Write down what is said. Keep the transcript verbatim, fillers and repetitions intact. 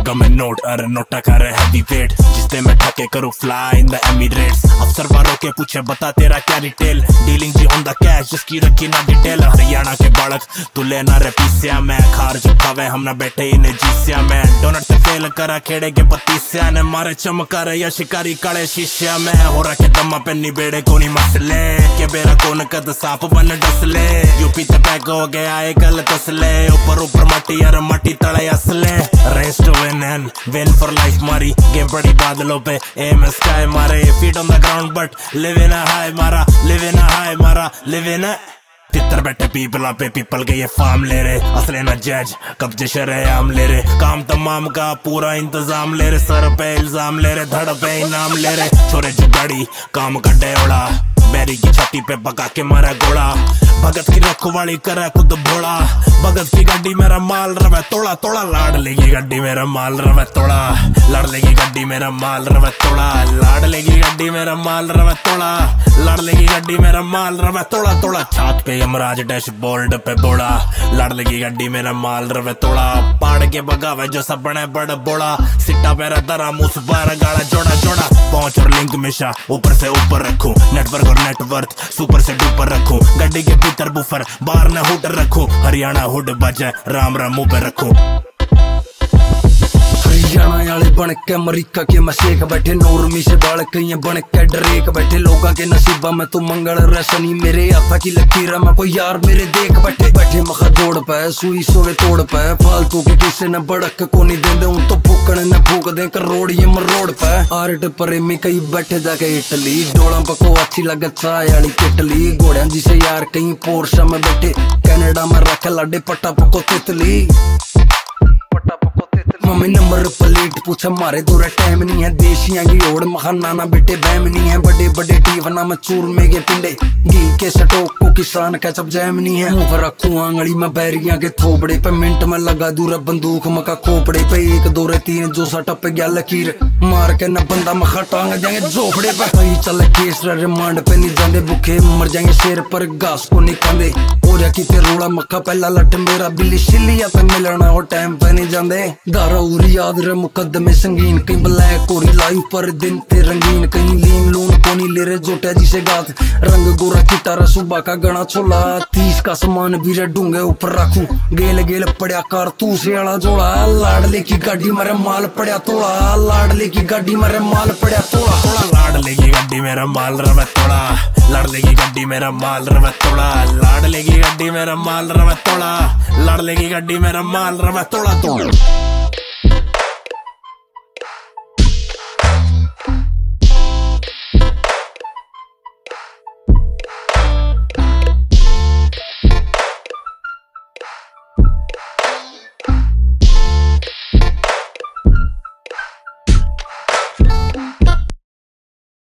दूंगा मैं नोट, अरे नोटा कर हैवी वेट, जिससे मैं ठके करूँ फ्लाई इन द एमिरेट्स। अफसर वालों के पूछे बता तेरा क्या डिटेल, डीलिंग जी ऑन द कैश जिसकी रखी ना डिटेल। हरियाणा के बालक तू लेना रे पीसिया, मैं खार जो खावे हम ना बैठे इन्हें जीसिया। मैं डोनट से फेल करा खेड़े के पतीसिया ने मारे चमका रे या शिकारी काले शीशिया। मैं हो रहा के दमा पे निबेड़े कोनी मसले, के बेरा कौन कद सांप बन डसले। यूपी ते पैक हो गया एक गल तसले, ऊपर ऊपर माटी यार माटी तले असले। Race to win and win for life मारी, गेम बड़ी बादलों पे एम स्काई मारे। Feet on the ground but live in a high मारा, लिव इन अ हाई मारा, लिव इन अ। तितर बैठे पीपल पे पीपल के ये फार्म ले रहे, असले न जज कब्जे शरेआम ले रहे। काम तमाम का पूरा इंतजाम ले रहे, सर पे इल्जाम ले रहे, धड़ पे इनाम ले रहे। छोरे जुगाड़ी काम का डेवड़ा, बैरी की छाती पे पका के मारा गोला। भगत की रखवाली करे खुद भोला, भगत की गड्डी मेरा माल रवे तोड़ा तोड़ा। लाडले की गड्डी मेरा माल रवे तोड़ा, लाडले की गड्डी मेरा माल रवे तोड़ा। लाडले की गड्डी मेरा माल रवे तोड़ा, लाडले की गड्डी मेरा माल रवे तोड़ा तोड़ा। छात पे यमराज डैशबोर्ड पे बोड़ा, लाडले की गड्डी मेरा माल रवे तोड़ा। पाड़ के बगावे जो सपने बड़ बोड़ा, सिट्टा पैरा दरा मुस बार गाड़ा जोड़ा जोड़ा। पहुंच और लिंक हमेशा ऊपर से ऊपर रखूं, नेटवर्क और नेटवर्थ सुपर से डुपर रखूं। गड्डी के भीतर बुफर बाहर न हुड रखूं, हरियाणा हुड बजे राम राम मुंह पे रखूं। हरियाणा वाले बन के अमरीका के मशेक बैठे, नॉर्मी से बाल कई बन के डरेक बैठे। लोगों के नसीबा में तू मंगल रसनी, मेरे हाथा की लकीर में कोई यार मेरे देख बैठे। बैठे मखा जोड़ पे सुई सोवे तोड़ पे, फालतू के किसे न बड़क को नहीं देंदे हूं तो फूकने न फूक दे करोड़ ये मरोड़ पे। आर्ट प्रेमी कई बैठे जाके इटली, डोला पको अच्छी लगे चाय वाली किटली। घोड़िया जिसे यार कई पोर्शा में बैठे, कनाडा में रखे लाडे पट्टा पको तितली। मम्मी नंबर प्लेट पूछा मारे दूरा टाइम नहीं है, देशियां की ओढ़ महानाना बेटे बैम नहीं है। बड़े बड़े टीवना में चूरमे के पिंडे, घी के सटोक को किसान का सब जैम नहीं है। मुंह रखू आंगली में बैरियां के थोपड़े पे, मिनट में लगा दूरा बंदूक मका खोपड़े पे। एक दो रे तीन जो सटा पे गया लकीर, मार के न बंदा मखा टांग जाएंगे झोपड़े पे। कहीं चले केस रिमांड पे नहीं जाते, भूखे मर जाएंगे शेर पर घास को नहीं खाते। हो जा किते रोड़ा मक्खा पहला लट मेरा बिल्ली शिलिया पे मिलना और टाइम पे नहीं जाते। दारा उरी याद रे मुकदमे संगीन, कहीं ब्लैक कोरी लाइफ पर दिन ते रंगीन। कहीं लीन लून कोनी ले रे जोटा जिसे गात, रंग गोरा किटारा सुबह का गणा छोला। तीस का सामान भी रे डूंगे ऊपर रखूं, गेल गेल पड़ा कारतूस वाला जोड़ा। लाडले की गाड़ी मेरे माल पड़ा तोड़ा, लाडले की गाड़ी मेरे माल पड़ा तोड़ा तोड़ा। लाडले की गड्डी मेरा माल रवे तोड़ा, लाडले की गड्डी मेरा माल रवे तोड़ा। लाडले की गड्डी मेरा माल रवे तोड़ा, लाडले की गड्डी मेरा माल रवे तोड़ा तोड़ा।